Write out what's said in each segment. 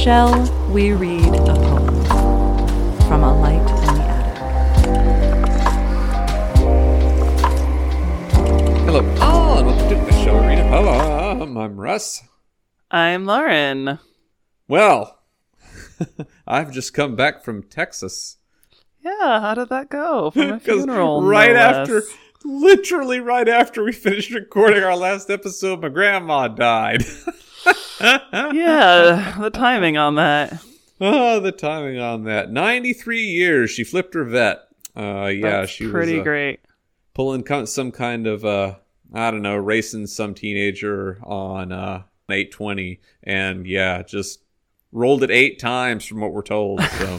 Shall we read a poem from A Light in the Attic? Hello, and welcome to the Shall We Read a Poem. I'm Russ. I'm Lauren. Well, I've just come back from Texas. Yeah, how did that go? From a funeral, Literally right after we finished recording our last episode, my grandma died. Yeah, the timing on that. Oh, the timing on that. 93 years. She flipped her vet. That's she pretty was great. pulling some kind of, racing some teenager on 820. And yeah, just rolled it 8 times from what we're told. So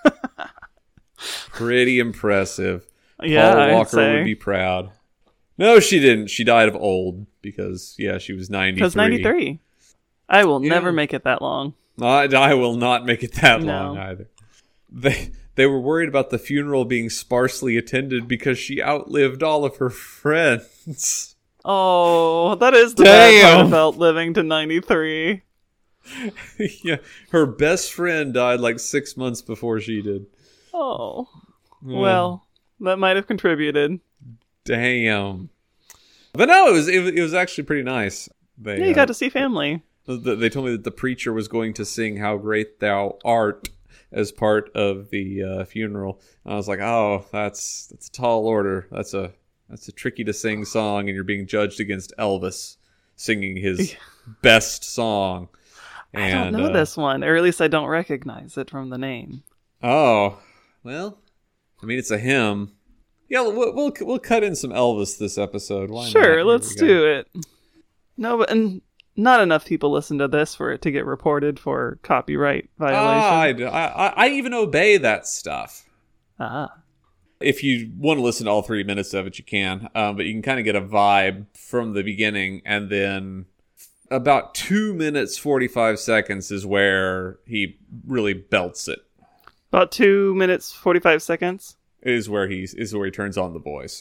pretty impressive. Yeah, Paul I'd Walker say. would be proud. No, she didn't. She died of old because, she was 93. Because 93. I will Yeah. never make it that long. I will not make it that No. long either. They were worried about the funeral being sparsely attended because she outlived all of her friends. Oh, that is the bad part Damn. about living to 93. Yeah, her best friend died like 6 months before she did. Oh, Yeah. well, that might have contributed. Damn. But no, it was actually pretty nice. Yeah, you got to see family. They told me that the preacher was going to sing "How Great Thou Art" as part of the funeral. And I was like, "Oh, that's a tall order. That's a tricky to sing song, and you're being judged against Elvis singing his best song." I don't know this one, or at least I don't recognize it from the name. Oh, well, I mean, it's a hymn. Yeah, we'll cut in some Elvis this episode. Why not? Sure, Here let's we go. do it. No, but and not enough people listen to this for it to get reported for copyright violation. I even obey that stuff. Ah. If you want to listen to all 3 minutes of it, you can. But you can kind of get a vibe from the beginning, and then about 2 minutes 45 seconds is where he really belts it. About 2 minutes 45 seconds. Is where he turns on the voice.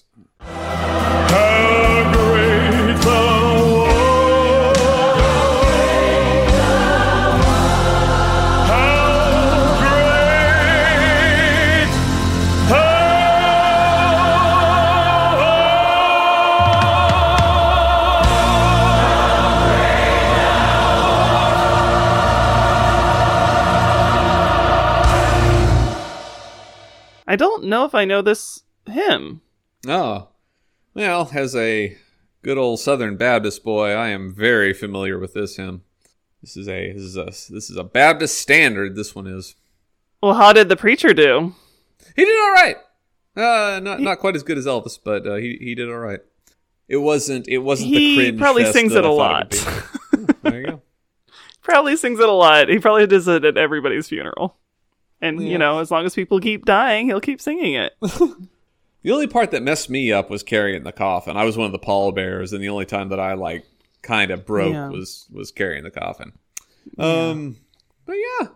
How great thou art. How great I don't know if I know this hymn. Oh, well, as a good old Southern Baptist boy, I am very familiar with this hymn. This is a Baptist standard. This one is. Well, how did the preacher do? He did all right. Not quite as good as Elvis, but he did all right. It wasn't the He cringe probably fest sings that it a I lot. thought it would be. There you go. Probably sings it a lot. He probably does it at everybody's funeral. And, Yeah. as long as people keep dying, he'll keep singing it. The only part that messed me up was carrying the coffin. I was one of the pallbearers, and the only time that I kind of broke Yeah. was carrying the coffin. But yeah.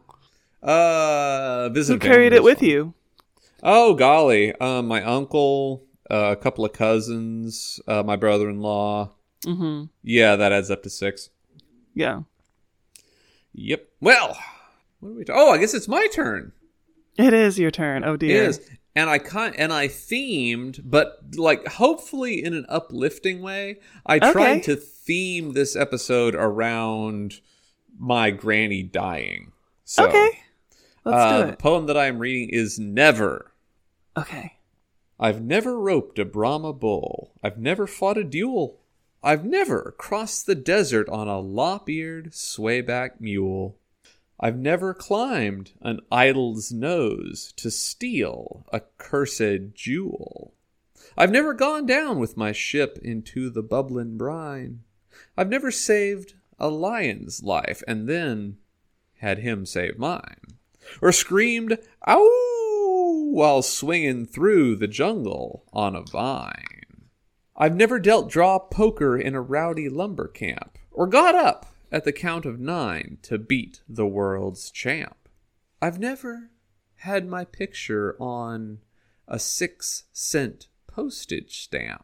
Visit Who carried it was with fun. you? Oh golly, my uncle, a couple of cousins, my brother-in-law. Mm-hmm. Yeah, that adds up to 6. Yeah. Yep. Well, what are we? I guess it's my turn. It is your turn. Oh, It dear. is. And I themed, but hopefully in an uplifting way. I tried to theme this episode around my granny dying. So, Okay. Let's do the it. poem that I am reading is Never. Okay. I've never roped a Brahma bull. I've never fought a duel. I've never crossed the desert on a lop-eared swayback mule. I've never climbed an idol's nose to steal a cursed jewel. I've never gone down with my ship into the bubbling brine. I've never saved a lion's life and then had him save mine. Or screamed, "Ow!" while swinging through the jungle on a vine. I've never dealt draw poker in a rowdy lumber camp, or got up at the count of 9 to beat the world's champ. I've never had my picture on a 6-cent postage stamp.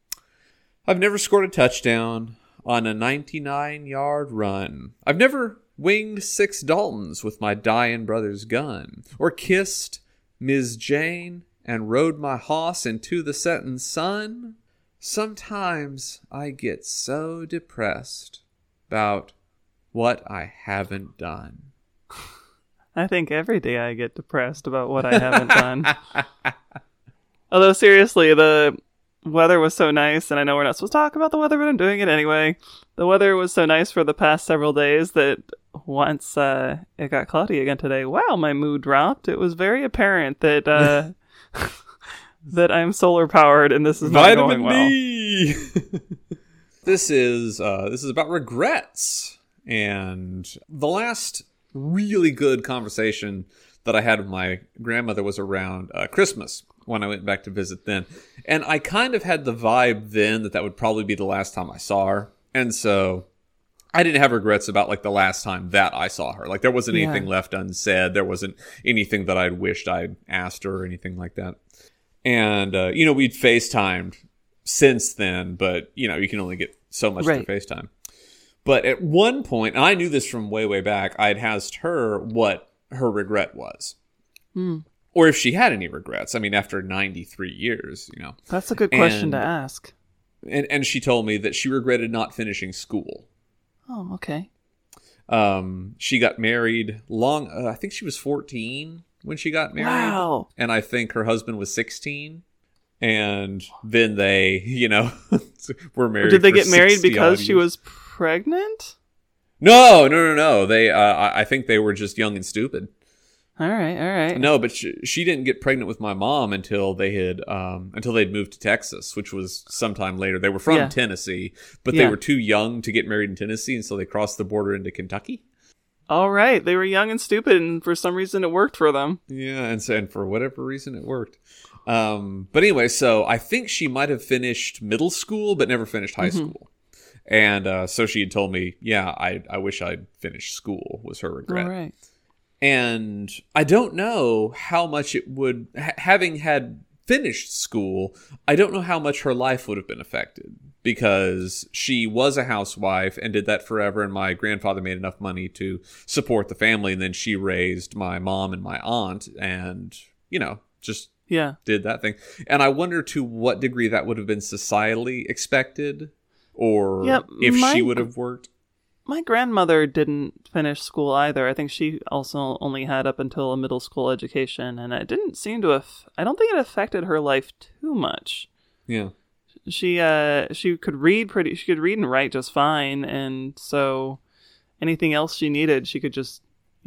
I've never scored a touchdown on a 99-yard run. I've never winged 6 Daltons with my dying brother's gun, or kissed Ms. Jane and rode my hoss into the setting sun. Sometimes I get so depressed about what I haven't done. I think every day I get depressed about what I haven't done. Although, seriously, the weather was so nice, and I know we're not supposed to talk about the weather, but I'm doing it anyway. The weather was so nice for the past several days that once it got cloudy again today, wow, my mood dropped. It was very apparent that that I'm solar powered, and this is not going well. Vitamin D! This is about regrets. And the last really good conversation that I had with my grandmother was around Christmas, when I went back to visit then. And I kind of had the vibe then that would probably be the last time I saw her. And so I didn't have regrets about like the last time that I saw her. Like there wasn't anything left unsaid. There wasn't anything that I'd wished I'd asked her or anything like that. And, we'd FaceTimed since then, but, you can only get so much through FaceTime. But at one point, and I knew this from way, way back, I'd asked her what her regret was. Or if she had any regrets. I mean, after 93 years, That's a good question to ask. And she told me that she regretted not finishing school. Oh, okay. She got married I think she was 14 when she got married. Wow. And I think her husband was 16. And then they, were married. Or did they get married 60 because odd she years. was pregnant? No. They, I think they were just young and stupid. All right. No, but she didn't get pregnant with my mom until they'd moved to Texas, which was sometime later. They were from Tennessee, but they were too young to get married in Tennessee, and so they crossed the border into Kentucky. All right, they were young and stupid, and for some reason it worked for them. Yeah, and for whatever reason it worked. But anyway, so I think she might have finished middle school, but never finished high school. And so she had told me, I wish I'd finished school was her regret. All right. And I don't know how much it would, having had finished school, I don't know how much her life would have been affected. Because she was a housewife and did that forever, and my grandfather made enough money to support the family, and then she raised my mom and my aunt, and, just did that thing. And I wonder to what degree that would have been societally expected, or if she would have worked. My grandmother didn't finish school either. I think she also only had up until a middle school education, and it didn't seem to I don't think it affected her life too much. Yeah. She could read and write just fine, and so anything else she needed, she could just,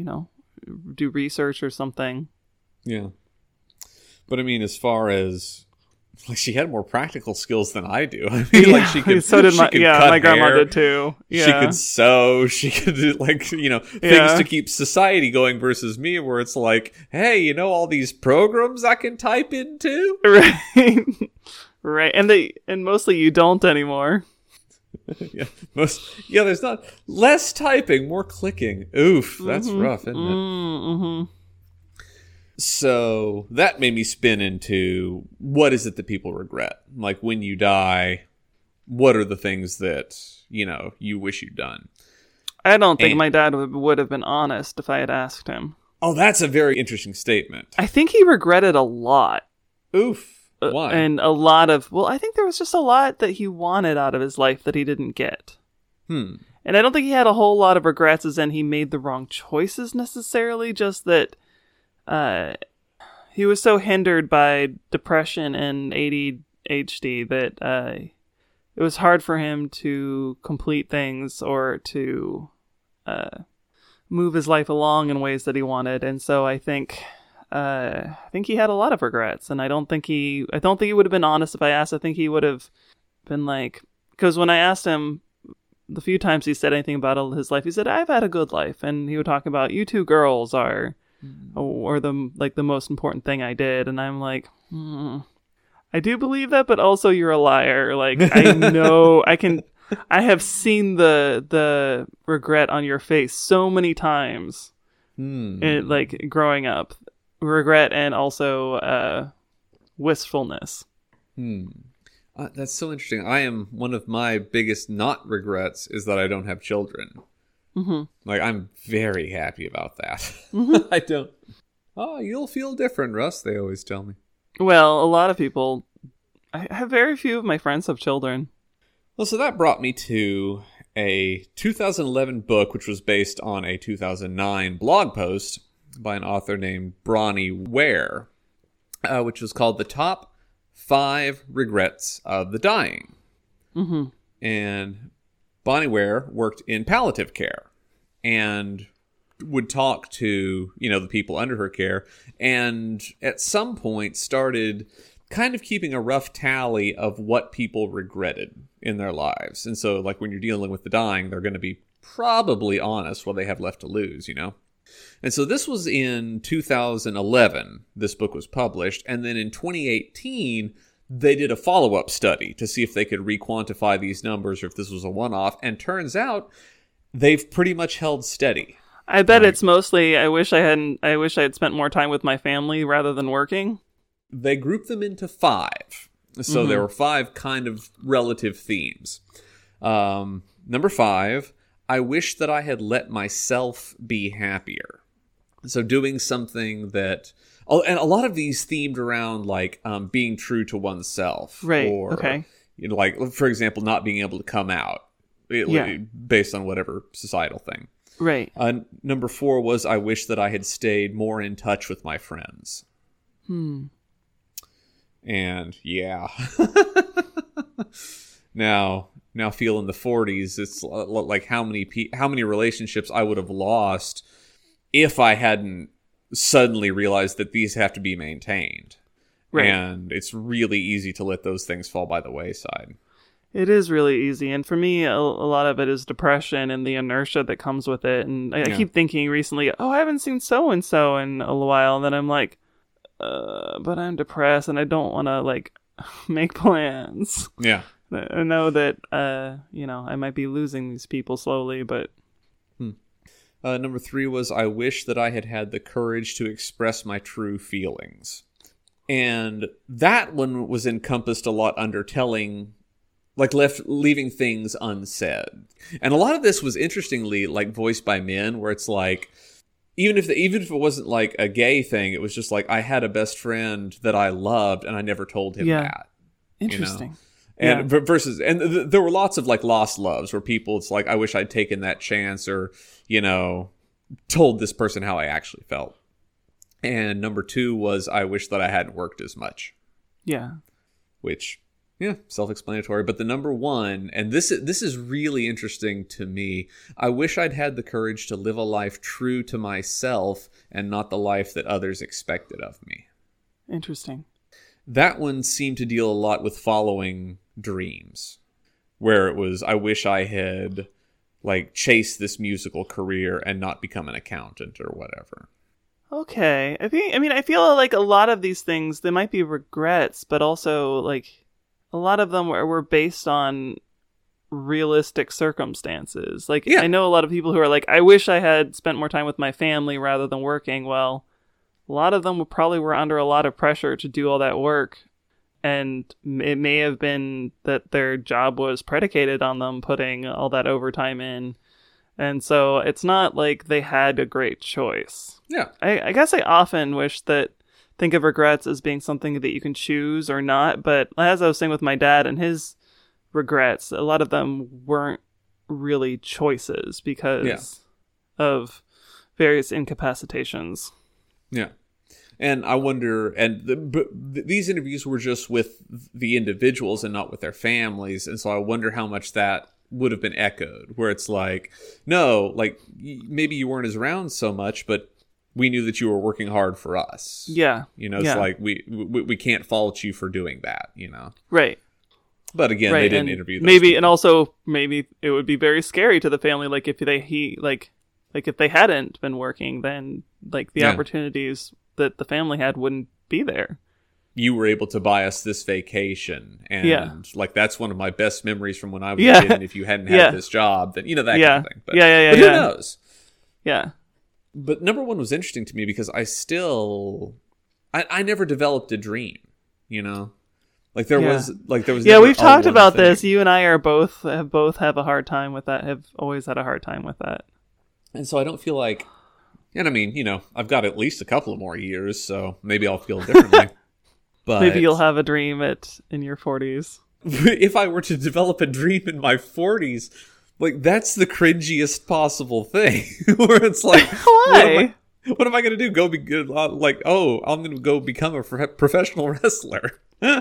do research or something. Yeah. But I mean, as far as she had more practical skills than I do. I mean, she could. So did my grandma hair. did too. Yeah. She could sew. She could do things to keep society going. Versus me, where it's like, hey, all these programs I can type into. Right. Right, and mostly you don't anymore. There's not less typing, more clicking. Oof, that's rough, isn't it? Mm-hmm. So that made me spin into what is it that people regret? Like when you die, what are the things that you wish you'd done? I don't think my dad would have been honest if I had asked him. Oh, that's a very interesting statement. I think he regretted a lot. Oof. Why? And a lot of, I think there was just a lot that he wanted out of his life that he didn't get. And I don't think he had a whole lot of regrets as in he made the wrong choices necessarily, just that he was so hindered by depression and ADHD that it was hard for him to complete things or to move his life along in ways that he wanted. And so I think he had a lot of regrets, and I don't think he would have been honest if I asked. I think he would have been like, because when I asked him the few times he said anything about his life, he said, I've had a good life. And he would talk about, you two girls are the most important thing I did. And I'm like, I do believe that, but also you're a liar. Like, I know I have seen the regret on your face so many times, growing up. Regret and also wistfulness. That's so interesting. One of my biggest not regrets is that I don't have children. Mm-hmm. Like, I'm very happy about that. Mm-hmm. I don't. Oh, you'll feel different, Russ, they always tell me. Well, a lot of people... I have very few of my friends have children. Well, so that brought me to a 2011 book, which was based on a 2009 blog post by an author named Bronnie Ware, which was called The Top 5 Regrets of the Dying. Mm-hmm. And Bonnie Ware worked in palliative care and would talk to, the people under her care, and at some point started kind of keeping a rough tally of what people regretted in their lives. And so, like, when you're dealing with the dying, they're going to be probably honest what they have left to lose, And so this was in 2011, this book was published, and then in 2018, they did a follow-up study to see if they could re-quantify these numbers or if this was a one-off, and turns out they've pretty much held steady. I bet it's mostly, I wish I had spent more time with my family rather than working. They grouped them into 5. So there were 5 kind of relative themes. Number 5, I wish that I had let myself be happier. So doing something that... Oh, and a lot of these themed around, like, being true to oneself. Right, Or, okay. Like, for example, not being able to come out. Based on whatever societal thing. Right. Number 4 was, I wish that I had stayed more in touch with my friends. And yeah, now feeling the 40s, it's like how many relationships I would have lost if I hadn't suddenly realized that these have to be maintained. Right. And it's really easy to let those things fall by the wayside. It is really easy. And for me, a lot of it is depression and the inertia that comes with it. And I keep thinking recently, I haven't seen so-and-so in a while. And then I'm like, but I'm depressed and I don't want to, like, make plans. Yeah. I know that, I might be losing these people slowly, but... Number 3 was, I wish that I had had the courage to express my true feelings. And that one was encompassed a lot under telling, like, leaving things unsaid. And a lot of this was interestingly, like, voiced by men, where it's like, even if it wasn't like a gay thing, it was just like, I had a best friend that I loved and I never told him that. Interesting. And there were lots of, like, lost loves where people, it's like, I wish I'd taken that chance or, told this person how I actually felt. And number 2 was, I wish that I hadn't worked as much. Yeah. Which, self-explanatory. But the number 1, and this is really interesting to me, I wish I'd had the courage to live a life true to myself and not the life that others expected of me. Interesting. That one seemed to deal a lot with following dreams, where it was, I wish I had, like, chased this musical career and not become an accountant or whatever. Okay. I feel like a lot of these things, they might be regrets, but also, like, a lot of them were based on realistic circumstances. Like, I know a lot of people who are like, I wish I had spent more time with my family rather than working. Well, a lot of them probably were under a lot of pressure to do all that work. And it may have been that their job was predicated on them putting all that overtime in. And so it's not like they had a great choice. Yeah. I guess I often think of regrets as being something that you can choose or not. But as I was saying with my dad and his regrets, a lot of them weren't really choices because of various incapacitations. Yeah. And I wonder, these interviews were just with the individuals and not with their families. And so I wonder how much that would have been echoed, where it's like, no, like, maybe you weren't as around so much, but we knew that you were working hard for us. Yeah. It's like, we can't fault you for doing that, Right. But again, they didn't interview those maybe, people. and also maybe it would be very scary to the family. Like if if they hadn't been working, then like the opportunities that the family had wouldn't be there. You were able to buy us this vacation, and like that's one of my best memories from when I was a kid. And if you hadn't had this job, then that kind of thing. But, but who knows? Yeah. But number 1 was interesting to me because I never developed a dream. Like there was never we've talked about thing. this. You and I have a hard time with that. Have always had a hard time with that. And so I don't feel like, and I mean, I've got at least a couple of more years, so maybe I'll feel differently. But Maybe you'll have a dream in your 40s. if I were to develop a dream in my 40s, like, that's the cringiest possible thing. Where it's like, Why? what am I going to do? Go be good? Like, I'm going to go become a professional wrestler.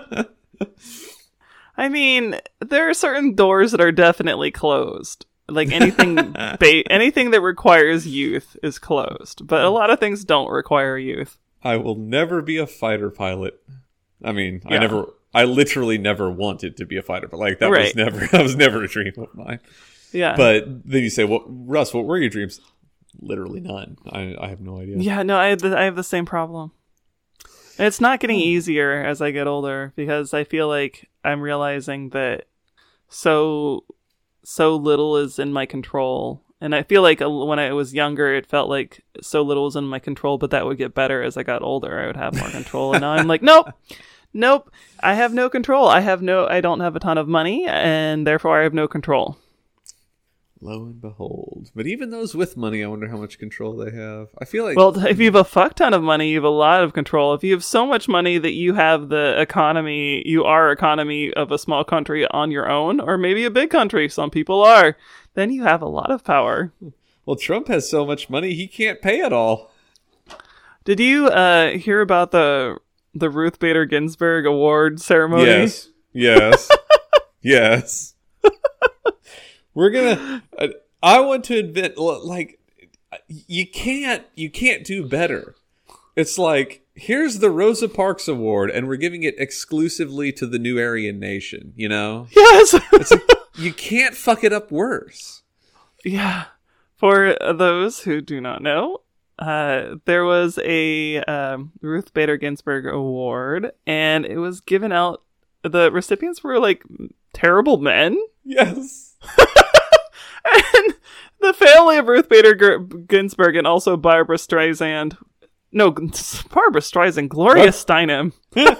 I mean, there are certain doors that are definitely closed. Like anything anything that requires youth is closed, but a lot of things don't require youth. I will never be a fighter pilot. I mean, Yeah. I literally never wanted to be a fighter, but like that Right. was never a dream of mine. Yeah. But then you say, well, Russ, what were your dreams? Literally none. I have no idea. Yeah, no, I have the same problem. And it's not getting easier as I get older because I feel like I'm realizing that so little is in my control. And I feel like when I was younger, it felt like so little was in my control, but that would get better as I got older. I would have more control. And now I'm like, nope, I have no control. I don't have a ton of money, and therefore I have no control. Lo and behold. But even those with money, I wonder how much control they have. I feel like... Well, if you have a fuck ton of money, you have a lot of control. If you have so much money that you have economy of a small country on your own, or maybe a big country, some people are, then you have a lot of power. Well, Trump has so much money, he can't pay it all. Did you hear about the Ruth Bader Ginsburg Award ceremony? Yes. Yes. We're gonna... I want to admit, like, you can't do better. It's like, here's the Rosa Parks Award, and we're giving it exclusively to the New Aryan Nation, Yes! It's like, you can't fuck it up worse. Yeah. For those who do not know, there was a Ruth Bader Ginsburg Award, and it was given out. The recipients were like terrible men. Yes. And the family of Ruth Bader Ginsburg and also Barbara Streisand. No, Barbara Streisand. Gloria Steinem.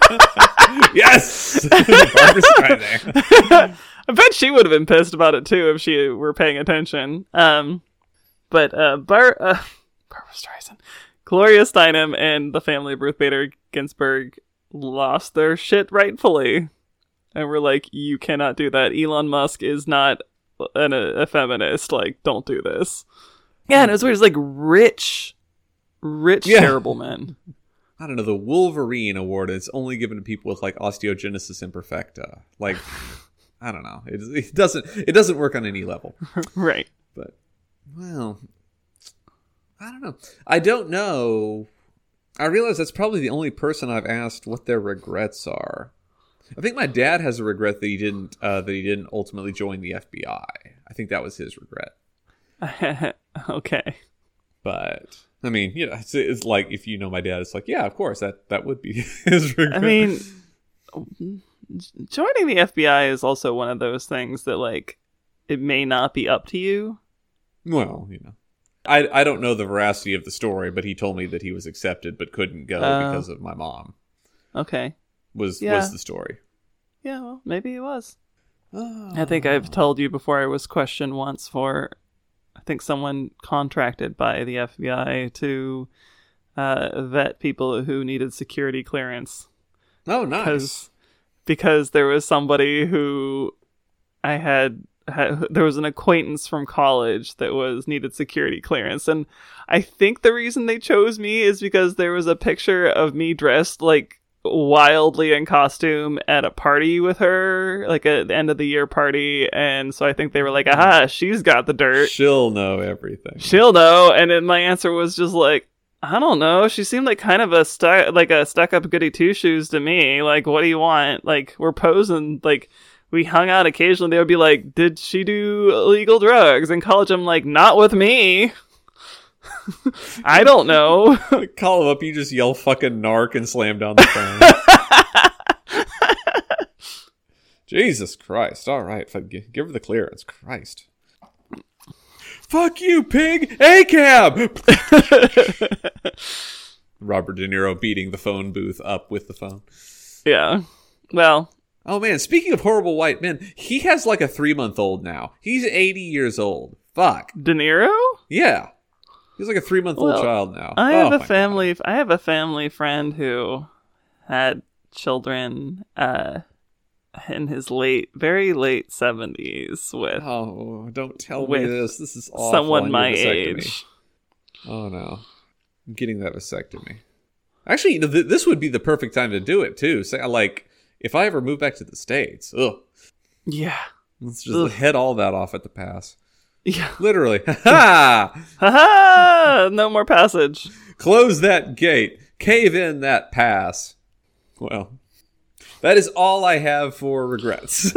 Yes. Barbara Streisand. I bet she would have been pissed about it too if she were paying attention. But Barbara Streisand, Gloria Steinem, and the family of Ruth Bader Ginsburg lost their shit rightfully, and we're like, you cannot do that. Elon Musk is not a feminist. Like, don't do this. Yeah, and it was weird. It's like rich, terrible men. I don't know, the Wolverine Award is only given to people with like osteogenesis imperfecta. Like, I don't know. It doesn't work on any level. Right. But, well, I don't know. I don't know. I realize that's probably the only person I've asked what their regrets are. I think my dad has a regret that he didn't ultimately join the FBI. I think that was his regret. Okay. But I mean, it's like, if you know my dad, it's like, yeah, of course that would be his regret. I mean, joining the FBI is also one of those things that, like, it may not be up to you. Well, I don't know the veracity of the story, but he told me that he was accepted but couldn't go because of my mom. Okay. Was the story. Yeah, well, maybe it was. I think I've told you before I was questioned once for, I think someone contracted by the FBI to vet people who needed security clearance. Oh, nice. Because there was somebody who I had there was an acquaintance from college that needed security clearance, and I think the reason they chose me is because there was a picture of me dressed like wildly in costume at a party with her, like at the end of the year party, and so I think they were like, aha, she's got the dirt, she'll know everything, she'll know. And then my answer was just like, I don't know, she seemed like kind of a stuck up goody two shoes to me. Like, what do you want? Like, we're posing, like, we hung out occasionally. They would be like, did she do illegal drugs in college? I'm like, not with me. I don't know. Call him up, you just yell fucking narc and slam down the phone. Jesus Christ. All right, give her the clearance. Christ. Fuck you, pig! A-cab! Robert De Niro beating the phone booth up with the phone. Yeah. Well. Oh man, speaking of horrible white men, he has like a 3-month-old now. He's 80 years old. Fuck. De Niro? Yeah. He's like a 3-month-old child now. I have Oh, a my family. I have a family friend who had children in his very late 70s with God. Oh, don't tell me with this. This is awful. I someone need my a vasectomy. age. Oh, no. I'm getting that vasectomy. Actually, this would be the perfect time to do it, too. Say, like, if I ever move back to the States, Yeah. let's just head all that off at the pass. Yeah. Literally. Ha-ha! Ha! No more passage. Close that gate. Cave in that pass. Well, that is all I have for regrets.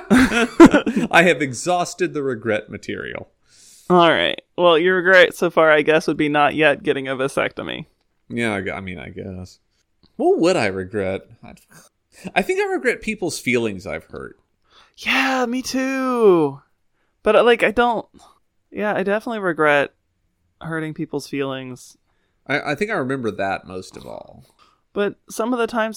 I have exhausted the regret material. All right. Well, your regret so far, I guess, would be not yet getting a vasectomy. Yeah, I mean, I guess. What would I regret? I think I regret people's feelings I've hurt. Yeah, me too. But, like, I don't... Yeah, I definitely regret hurting people's feelings. I think I remember that most of all. But some of the times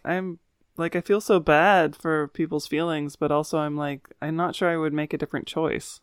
I feel so bad for people's feelings, but also I'm not sure I would make a different choice.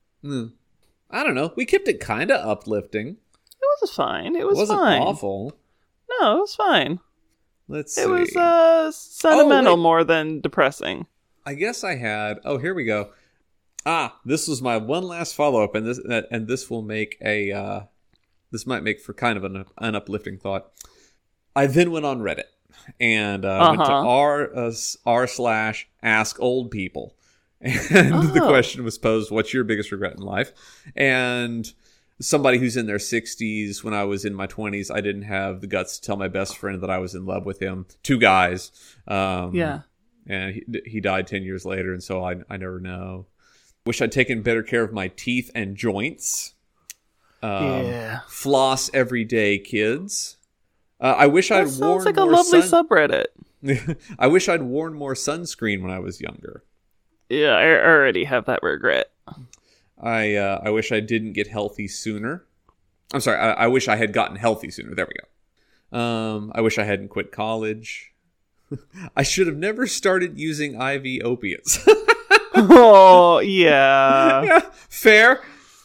I don't know. We kept it kind of uplifting. It was fine. It was wasn't fine. awful. No, it was fine. Let's see. It was sentimental wait. more than depressing. I guess I had... Oh, here we go. This was my one last follow-up, and this will make a... this might make for kind of an uplifting thought. I then went on Reddit and went to r/ask old people. And the question was posed, what's your biggest regret in life? And somebody who's in their 60s, when I was in my 20s, I didn't have the guts to tell my best friend that I was in love with him. 2 guys. Yeah. And he died 10 years later, and so I never know. Wish I'd taken better care of my teeth and joints. Yeah. Floss every day, kids. I wish I'd worn Sounds like a more lovely subreddit. I wish I'd worn more sunscreen when I was younger. Yeah, I already have that regret. I wish I didn't get healthy sooner. I'm sorry. I wish I had gotten healthy sooner. There we go. I wish I hadn't quit college. I should have never started using IV opiates. Oh, yeah. Yeah, fair.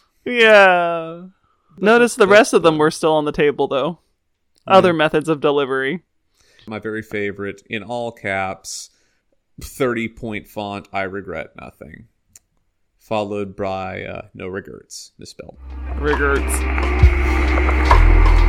Yeah. Notice the rest of them were still on the table, though. Other methods of delivery. My very favorite, in all caps, 30-point font, I regret nothing. Followed by no regrets, misspelled. Regrets.